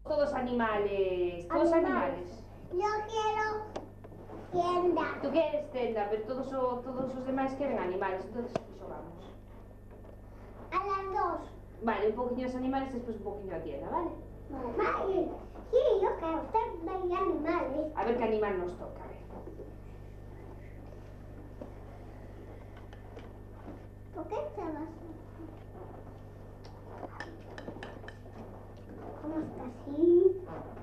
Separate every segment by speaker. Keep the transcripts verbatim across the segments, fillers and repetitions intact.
Speaker 1: Todos animales, todos animales.
Speaker 2: Yo quiero tienda.
Speaker 1: Tú quieres tenda, pero todos, o, todos os demais queren animales, entonces xogamos.
Speaker 2: A las dos.
Speaker 1: Vale, un poquinho os animales e despois un poquinho a tienda, vale?
Speaker 2: Vale. Sí, yo quiero tenda y animales.
Speaker 1: A ver que animal nos toca, a ver.
Speaker 2: ¿Por qué te vas? ¿Cómo está así?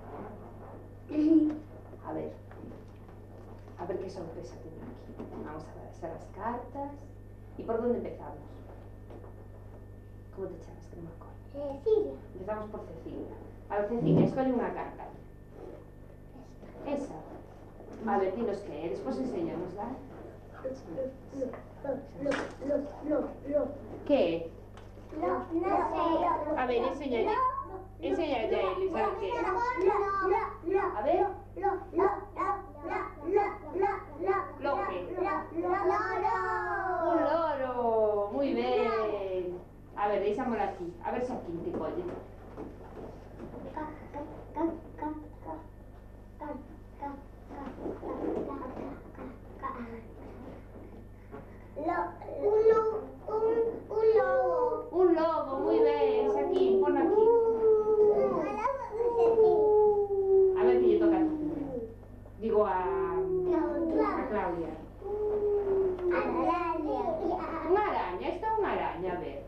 Speaker 1: A ver. A ver qué sorpresa tiene aquí. Vamos a hacer las cartas. ¿Y por dónde empezamos? ¿Cómo te llamas? Que no me acuerdo.
Speaker 2: Cecilia.
Speaker 1: Empezamos por Cecilia. A ver, Cecilia, escoge una carta. Esa. A ver, dinos qué. Después enséñanosla. ¿Qué?
Speaker 2: No, no sé.
Speaker 1: A ver, enséñale. Enséñale a Elis, a ver qué es. A ver. ¿Lo qué? Un loro. Muy bien. A ver, deixámoslo aquí. A ver se aquí te colle.
Speaker 2: Un lobo.
Speaker 1: Un lobo, muy bien. Es aquí, pon aquí. A ver que lle toca a ti primero. Digo a... a Claudia. Unha araña, esta é unha araña, a ver.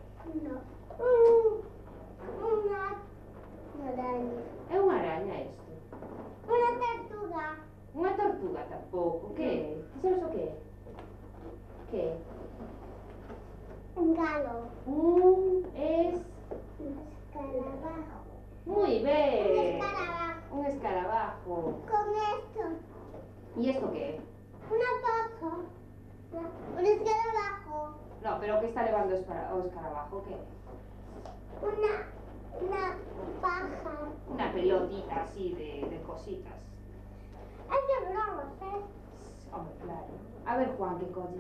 Speaker 2: Una araña.
Speaker 1: É unha araña isto.
Speaker 2: Una tortuga.
Speaker 1: Unha tortuga tampouco. Que é? Ti sabes o que é? Que é?
Speaker 2: Un galo.
Speaker 1: Un es...
Speaker 2: Un escarabajo.
Speaker 1: Muy
Speaker 2: Un
Speaker 1: ben.
Speaker 2: escarabajo.
Speaker 1: Un escarabajo.
Speaker 2: Con esto.
Speaker 1: ¿Y esto qué é?
Speaker 2: Una paja. Un escarabajo.
Speaker 1: No, pero que está levando o espara- o escarabajo? Que é?
Speaker 2: Una, una paja.
Speaker 1: Una pelotita así de, de cositas.
Speaker 2: Es de globos, ¿eh?
Speaker 1: Hombre, claro. A ver, Juan, que colle.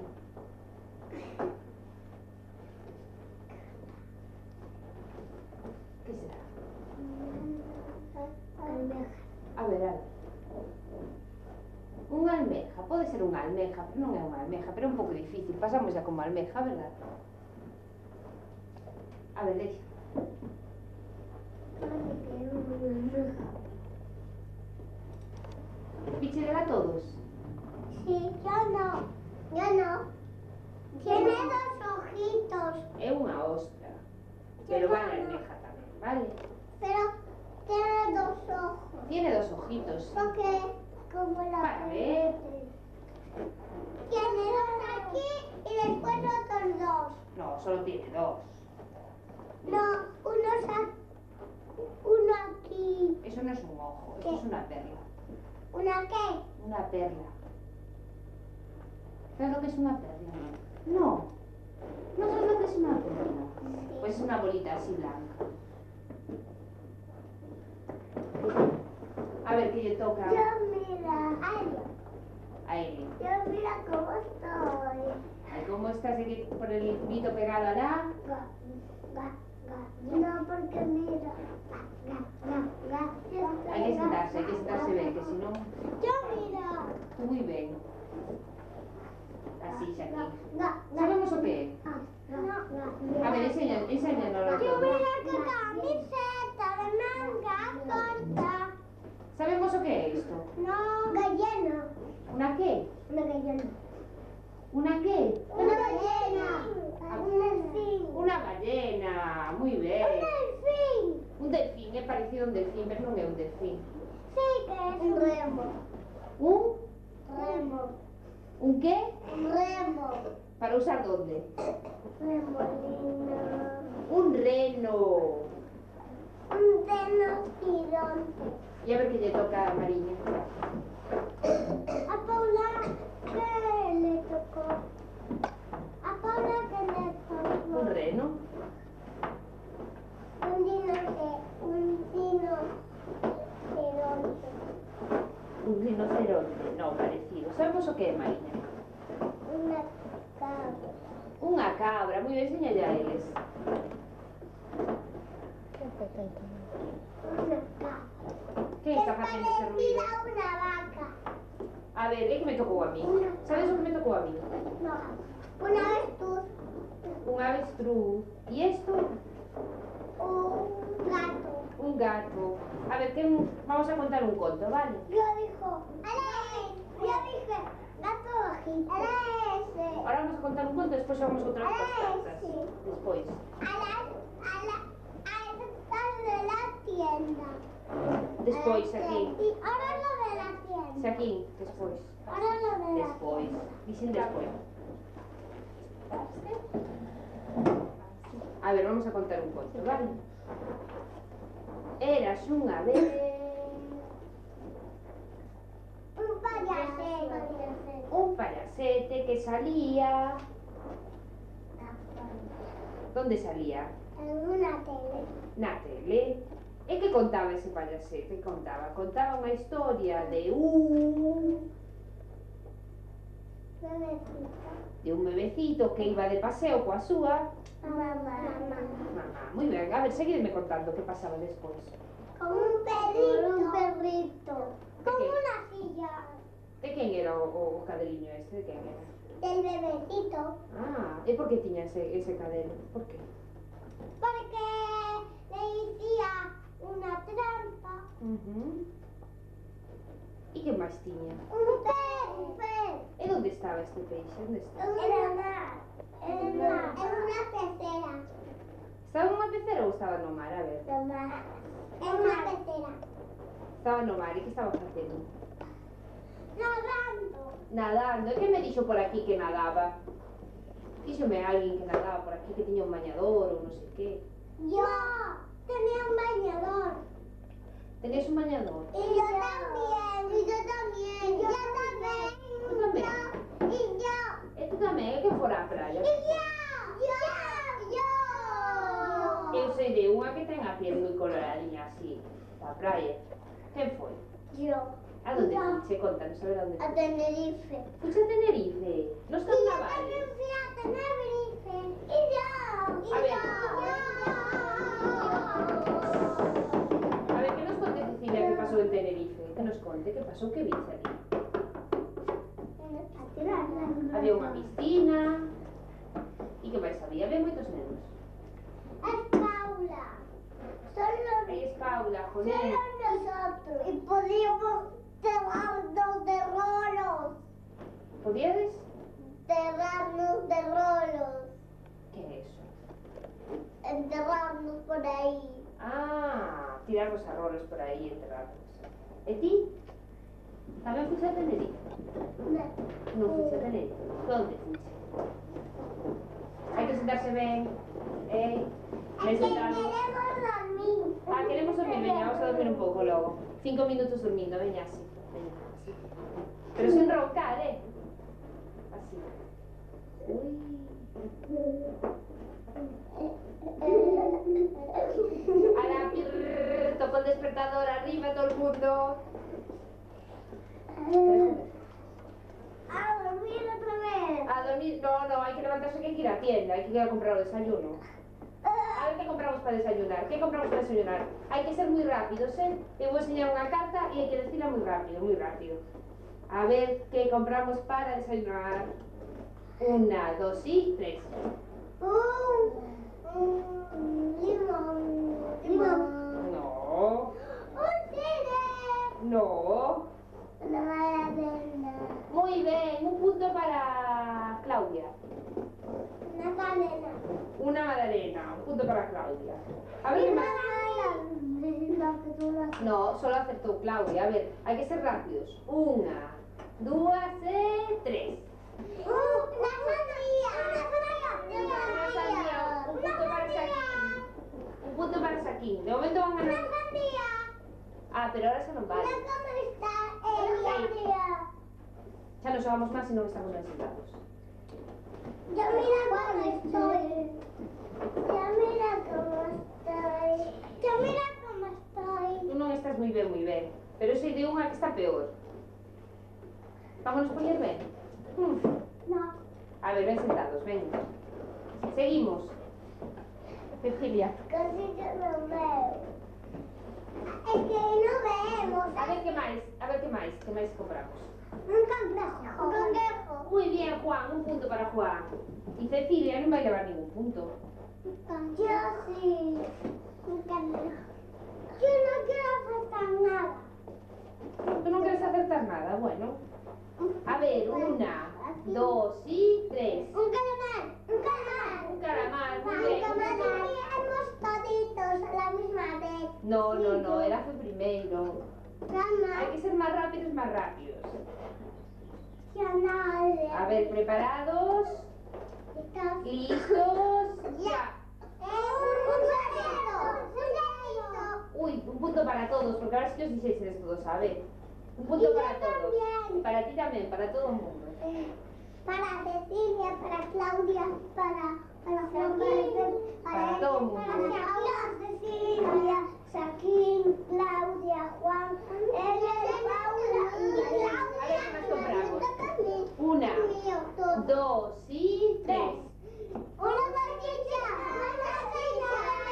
Speaker 1: ¿Qué será?
Speaker 2: Almeja.
Speaker 1: A ver, a ver. Unha almeja, pode ser unha almeja, pero non é unha almeja, pero é un pouco difícil. Pasamos ya como almeja, verdad? A ver, deixa. Pichidela a todos.
Speaker 2: Sí, yo no. Yo no. Tiene dos ojitos.
Speaker 1: É unha ostra. Pero vale almeja tamén, vale?
Speaker 2: Pero tiene dos ojos.
Speaker 1: Tiene dos ojitos. Sí.
Speaker 2: Porque como la
Speaker 1: Para ver.
Speaker 2: tiene dos aquí y después otros dos.
Speaker 1: No, solo tiene dos.
Speaker 2: No, uno es aquí, uno aquí.
Speaker 1: Eso no es un ojo, esto
Speaker 2: ¿Qué?
Speaker 1: es una perla.
Speaker 2: ¿Una qué?
Speaker 1: Una perla. ¿Sabes lo que es una perla? No. ¿No sabes lo que es una perla? Pues es una bolita así blanca. A ver, ¿qué le toca
Speaker 2: Yo mira, ay,
Speaker 1: a él?
Speaker 2: yo mira cómo estoy.
Speaker 1: Ay, ¿cómo estás aquí por el grito pegado allá?
Speaker 2: Ga, ga, ga. No, porque mira. Ga, ga, ga, ga.
Speaker 1: Hay que sentarse, hay que sentarse bien, que si no...
Speaker 2: Yo mira.
Speaker 1: Muy bien. Así,
Speaker 2: Ga,
Speaker 1: Shakira.
Speaker 2: ga, ga.
Speaker 1: ¿Sabemos o qué?
Speaker 2: Ah, ga, ga.
Speaker 1: A ver, enseña, enséñanoslo
Speaker 2: Yo
Speaker 1: todo.
Speaker 2: mira qué camiseta de manga corta.
Speaker 1: ¿Sabemos o qué es esto?
Speaker 2: No, gallina.
Speaker 1: ¿Una qué?
Speaker 2: Una gallina.
Speaker 1: ¿Una qué?
Speaker 2: Una ballena. Un delfín.
Speaker 1: Una ballena, muy bien.
Speaker 2: Un delfín.
Speaker 1: Un delfín, é parecido a un delfín, pero non é un delfín.
Speaker 2: Sí, que es un remo.
Speaker 1: ¿Un?
Speaker 2: Remo.
Speaker 1: ¿Un qué?
Speaker 2: Un remo.
Speaker 1: ¿Para usar dónde?
Speaker 2: Remolino.
Speaker 1: Un reno.
Speaker 2: Un rinoceronte.
Speaker 1: Y a ver qué le toca a Mariña.
Speaker 2: A Paula, ¿qué le tocó? A Paula, ¿qué le tocó?
Speaker 1: ¿Un reno?
Speaker 2: Un dinosaurante. Un rinoceronte.
Speaker 1: Un rinoceronte, no, parecido. ¿Sabemos o qué é, Mariña?
Speaker 2: Una cabra.
Speaker 1: Unha cabra, moi ben, seña a eles.
Speaker 2: Una cabra.
Speaker 1: Quen está facendo ese ruido?
Speaker 2: parecida a una vaca.
Speaker 1: A ver, é que me tocou a mí. Sabes o que me tocou a mí?
Speaker 2: No, una avestruz,
Speaker 1: Un avestruz. E isto?
Speaker 2: un gato.
Speaker 1: Un gato. A ver, quen... vamos a contar un conto, vale?
Speaker 2: Yo dijo, Alex, yo dije, gato bajito. Alex,
Speaker 1: Ahora vamos a contar un conto, despois vamos a outras cartas.
Speaker 2: Sí.
Speaker 1: Despois.
Speaker 2: a las, a la, a estas de la tienda.
Speaker 1: Despois, aquí.
Speaker 2: Y ahora lo de la tienda.
Speaker 1: Xaquín, despois.
Speaker 2: Ahora lo de la
Speaker 1: Despois. Dicen despois. A ver, vamos a contar un conto, vale? Eras unha vez...
Speaker 2: Un payasete.
Speaker 1: un payasete que salía... ¿Dónde salía?
Speaker 2: En una tele.
Speaker 1: Na tele. E que contaba ese payasete? Contaba, contaba unha historia de un...
Speaker 2: Bebecito.
Speaker 1: de un bebecito que iba de paseo coa súa...
Speaker 2: Mamá. Mamá.
Speaker 1: mamá. Moi ben, a ver, seguidme contando que pasaba despois.
Speaker 2: Con un perrito. Un perrito. Con
Speaker 1: ¿Qué?
Speaker 2: una silla.
Speaker 1: De quen era o, o cadeliño este? De quen era?
Speaker 2: Del bebecito.
Speaker 1: Ah, e por que tiña ese, ese cadelo? Por que?
Speaker 2: Porque le hacía una trampa.
Speaker 1: Uh-huh. E que máis tiña?
Speaker 2: Un pez. Un pez.
Speaker 1: E onde estaba este peixe? Onde estaba?
Speaker 2: En una, en una, en una pecera.
Speaker 1: Estaba nunha pecera ou estaba no mar? A ver.
Speaker 2: Mamá. En una pecera.
Speaker 1: Estaba no mar, e que estaba facendo?
Speaker 2: Nadando.
Speaker 1: Nadando. E que me dixo por aquí que nadaba? Díxome alguén que nadaba por aquí, que tiña un bañador ou non sei que.
Speaker 2: Yo tenía un bañador.
Speaker 1: Tenías un bañador?
Speaker 2: Y yo también. Y yo también. Y yo también.
Speaker 1: Tú tamén?
Speaker 2: Y yo.
Speaker 1: E tú tamén? É que fora a praia?
Speaker 2: Y yo. Yo. Yo.
Speaker 1: Eu sei de unha que ten a piel moi coloradinha así, da praia. Quen foi?
Speaker 2: Yo.
Speaker 1: A donde
Speaker 2: Yo.
Speaker 1: fuche? Contanos, a ver a donde
Speaker 2: A
Speaker 1: fuche.
Speaker 2: Tenerife.
Speaker 1: Fuche a Tenerife. Nos
Speaker 2: Y yo
Speaker 1: carnavales.
Speaker 2: también fui a Tenerife. Y yo. Y
Speaker 1: A ver.
Speaker 2: yo.
Speaker 1: A ver, que nos conte Cecilia que pasou en Tenerife. Que nos conte, que pasou, que viche ali. Había unha piscina. E que máis había? Había moitos nenos.
Speaker 2: Es Paula. Solo,
Speaker 1: Aí es Paula, joder.
Speaker 2: solo nosotros. Y podíamos cerrarnos de rolos.
Speaker 1: Podíades?
Speaker 2: Cerrarnos de rolos.
Speaker 1: Que é eso?
Speaker 2: Enterrarnos por ahí.
Speaker 1: Ah, tirar os arrolos por aí e enterrarlos. E ti? Tamén fuche a Tenerife? Non fuche a Tenerife. Donde fuche? Hai que sentarse ben. Eh? Ben
Speaker 2: Es que
Speaker 1: sentado.
Speaker 2: queremos dormir.
Speaker 1: Ah, queremos dormir, veña, vamos a dormir un pouco logo. Cinco minutos dormindo, veña así. Veña, así. Pero sin roncar, eh? Así. Ui. Ala, pirrrr, tocó el despertador, arriba todo el mundo.
Speaker 2: A dormir otra vez.
Speaker 1: A dormir, no, no, hay que levantarse que hay que ir a tienda, hay que ir a comprar el desayuno. A ver qué compramos para desayunar, ¿qué compramos para desayunar? Hay que ser muy rápidos, ¿eh? Te voy a enseñar una carta y hay que decirla muy rápido, muy rápido. A ver qué compramos para desayunar. Una, dos y tres.
Speaker 2: Un, un limón. Limón.
Speaker 1: No,
Speaker 2: Un cine.
Speaker 1: no.
Speaker 2: Una magdalena.
Speaker 1: Muy bien, un punto para Claudia.
Speaker 2: Una cadena.
Speaker 1: Una magdalena, un punto para Claudia. A ver qué más.
Speaker 2: Lo que tú lo haces.
Speaker 1: No, solo acertó Claudia. A ver, hay que ser rápidos. Una, dos y tres.
Speaker 2: Una sandía. Una
Speaker 1: Una sandía, un punto para Saquín. Un punto para Saquín. De momento van
Speaker 2: Una
Speaker 1: ganando.
Speaker 2: sandía.
Speaker 1: Ah, pero ahora se nos vale.
Speaker 2: Una cómo está en la sandía.
Speaker 1: Ya no somos más si no estamos bien sentados.
Speaker 2: Ya mira cómo estoy. Ya mira cómo estoy. Ya mira cómo estoy.
Speaker 1: Tú non estás moi ben, moi ben. Pero sei de unha que está peor. Vámonos poñer ben? Hmm.
Speaker 2: No.
Speaker 1: A ver, ben sentados, ven. Seguimos. Cecilia.
Speaker 2: Casi que no veo. Es que no vemos.
Speaker 1: A ver qué más, a ver qué más, qué más compramos.
Speaker 2: Un cangrejo. Un cangrejo.
Speaker 1: Muy bien, Juan, un punto para Juan. Y Cecilia no va a llevar ningún punto.
Speaker 2: Yo sí. Un cangrejo. Yo no quiero aceptar nada.
Speaker 1: ¿Tú no quieres acertar nada? Bueno. A ver, una, dos y tres.
Speaker 2: Un calamar. Un calamar.
Speaker 1: Un calamar, muy
Speaker 2: Un
Speaker 1: bien.
Speaker 2: calamar. Queríamos toditos a la misma vez.
Speaker 1: No, no, no, era fue primero.
Speaker 2: Mamá.
Speaker 1: Hay que ser más rápidos, más rápidos.
Speaker 2: Canales.
Speaker 1: A ver, ¿preparados?
Speaker 2: Estás-
Speaker 1: ¿Listos? Ya.
Speaker 2: Un gatito. Un
Speaker 1: Uy, un punto para todos, porque ahora sí os dices eres todos, a ver. Un
Speaker 2: gatito.
Speaker 1: punto
Speaker 2: Y
Speaker 1: para
Speaker 2: yo
Speaker 1: todos.
Speaker 2: también.
Speaker 1: Para ti también, para todo el mundo.
Speaker 2: Para Cecilia, para Claudia, para, para Juan Carlos,
Speaker 1: Para todo el mundo.
Speaker 2: Para Cecilia, Saquín, Claudia, Juan, ella, Paula y Claudia.
Speaker 1: A ver, ¿qué más compramos?
Speaker 2: También.
Speaker 1: Una,
Speaker 2: Mío, todo.
Speaker 1: dos y tres.
Speaker 2: Una salchicha, una salchicha,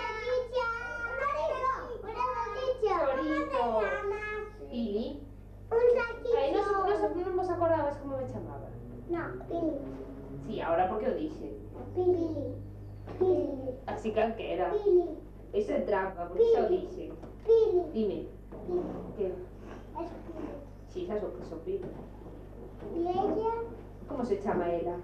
Speaker 2: una salchicha, una salchicha,
Speaker 1: Chorizo.
Speaker 2: una salchicha,
Speaker 1: Pili.
Speaker 2: un
Speaker 1: Ay, no,
Speaker 2: salchichón.
Speaker 1: no, no, no nos acordabas cómo me llamaba.
Speaker 2: No, Pili,
Speaker 1: Sí, ahora porque lo dije.
Speaker 2: Pili, Pili,
Speaker 1: Así que era.
Speaker 2: Pili,
Speaker 1: Eso es trampa, porque eso lo dije.
Speaker 2: Pili,
Speaker 1: Dime,
Speaker 2: Pili,
Speaker 1: ¿qué?
Speaker 2: es Pili.
Speaker 1: Sí, sabes o que son Pili.
Speaker 2: Y ella,
Speaker 1: ¿Cómo se llama ella?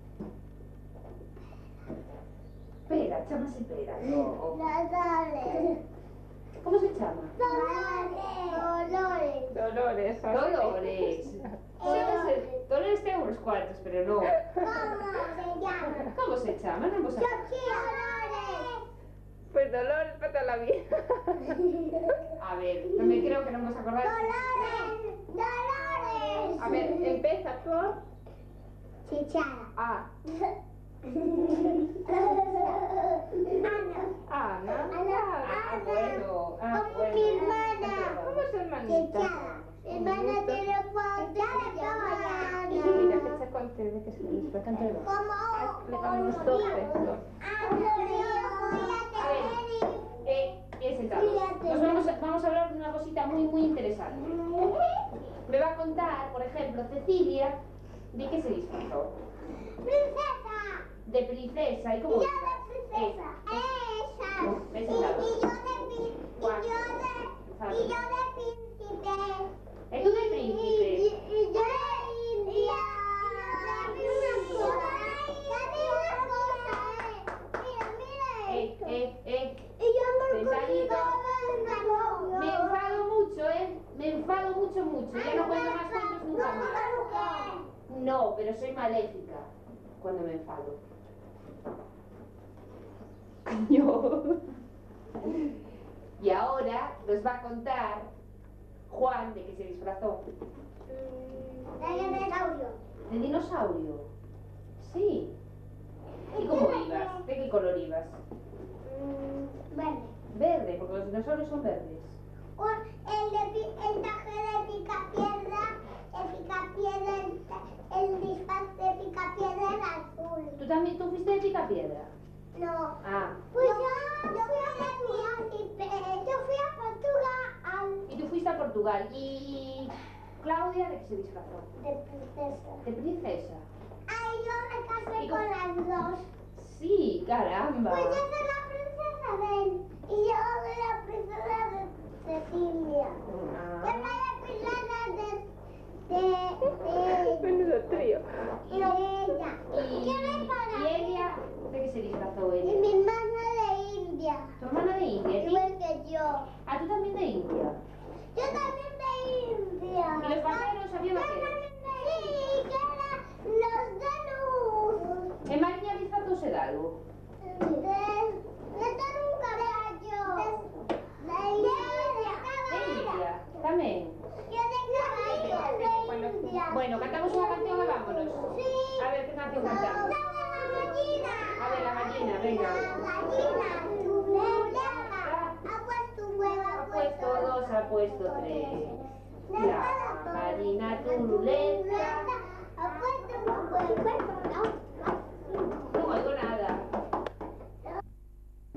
Speaker 1: Pera, chámase Pera. No.
Speaker 2: Dolores,
Speaker 1: ¿Cómo se llama?
Speaker 2: Dolores, Dolores,
Speaker 3: Dolores.
Speaker 1: Dolores.
Speaker 2: Dolores.
Speaker 1: Dolores tengo unos cuantos, pero no.
Speaker 2: ¿Cómo se llama?
Speaker 1: ¿Cómo se llama? No hemos acordado.
Speaker 2: Dolores.
Speaker 3: Pues Dolores para toda la vida.
Speaker 1: A ver, no me creo que no hemos acordado.
Speaker 2: Dolores, Dolores.
Speaker 1: A ver, empieza por
Speaker 2: Chichara.
Speaker 1: A.
Speaker 2: Ana.
Speaker 1: Ana.
Speaker 2: Ana.
Speaker 1: Ah, bueno. Ah,
Speaker 2: Como
Speaker 1: bueno.
Speaker 2: mi hermana.
Speaker 3: ¿Cómo es tu hermanita?
Speaker 2: Chichara. Mi hermana tiene cuatro
Speaker 3: Mira que se conté de que se les fue cantar.
Speaker 2: Como
Speaker 3: Le damos doce.
Speaker 1: A ver, eh, eh, sentados. Nos vamos a, vamos a hablar de una cosita muy, muy interesante. Me va a contar, por ejemplo, Cecilia, de qué se disfrazó.
Speaker 2: Princesa.
Speaker 1: De princesa. ¿Y cómo
Speaker 2: Yo
Speaker 1: iba?
Speaker 2: de princesa. Esa.
Speaker 1: Ven
Speaker 2: Y, y
Speaker 1: sentados.
Speaker 2: yo de pi- y yo de y yo de príncipe.
Speaker 1: ¿Es tú de príncipe?
Speaker 2: Y, y yo de India. Y yo de una cosa, eh. Mira, mira
Speaker 1: Eh,
Speaker 2: esto.
Speaker 1: eh, eh.
Speaker 2: Y yo me
Speaker 1: Sentadito.
Speaker 2: ocurrido
Speaker 1: Me enfado mucho, ¿eh? Me enfado mucho, mucho. Ya no cuento más cuentos nunca más. No, pero soy maléfica cuando me enfado. Coño. Y ahora nos va a contar Juan de qué se disfrazó.
Speaker 2: De dinosaurio.
Speaker 1: ¿De dinosaurio? Sí. ¿Y cómo ibas? ¿De qué color ibas?
Speaker 2: Verde.
Speaker 1: Verde, porque los dinosaurios son verdes.
Speaker 2: Un- El, de, pi- el traje de picapiedra, el picapiedra, el, el disfraz de picapiedra era azul.
Speaker 1: ¿Tú también tú fuiste de Picapiedra?
Speaker 2: No.
Speaker 1: Ah.
Speaker 2: Pues yo, yo fui a príncipe, yo fui a Portugal
Speaker 1: Y tú fuiste a Portugal. ¿Y Claudia de qué se disfrazó?
Speaker 2: de princesa.
Speaker 1: De princesa.
Speaker 2: Ay, yo me casé
Speaker 1: ¿Y
Speaker 2: con
Speaker 1: cómo?
Speaker 2: las dos.
Speaker 1: Sí, caramba.
Speaker 2: Pues yo soy la princesa de él y yo soy la princesa de Cecilia. Yo
Speaker 1: Ah.
Speaker 2: soy la princesa de, de, de,
Speaker 3: Menudo trío.
Speaker 2: de ella.
Speaker 1: Y,
Speaker 2: ¿Qué me
Speaker 1: y
Speaker 2: para?
Speaker 1: ella, ¿de qué se disfrazó
Speaker 2: Y
Speaker 1: ella?
Speaker 2: mi hermana de India.
Speaker 1: ¿Tu hermana de India? ¿Ti?
Speaker 2: Igual que yo.
Speaker 1: Ah, tú también de India.
Speaker 2: Yo también de India.
Speaker 1: ¿Y los vaqueros? ¿Había
Speaker 2: Yo
Speaker 1: vaqueros?
Speaker 2: también de Sí, que eran los de luz.
Speaker 1: ¿En María disfrazóse de algo?
Speaker 2: De, de tener un caballo. De, de India.
Speaker 1: De India. También.
Speaker 2: Yo de caballo de India.
Speaker 1: Bueno, cantamos una canción y vámonos.
Speaker 2: Sí.
Speaker 1: A ver, ¿qué canción cantamos?
Speaker 2: La gallina.
Speaker 1: A ver, la gallina, venga.
Speaker 2: La gallina, tu huevo, ha puesto un huevo,
Speaker 1: Ha puesto dos, ha puesto tres. La gallina turulenta.
Speaker 2: ha puesto un huevo.
Speaker 1: No oigo nada.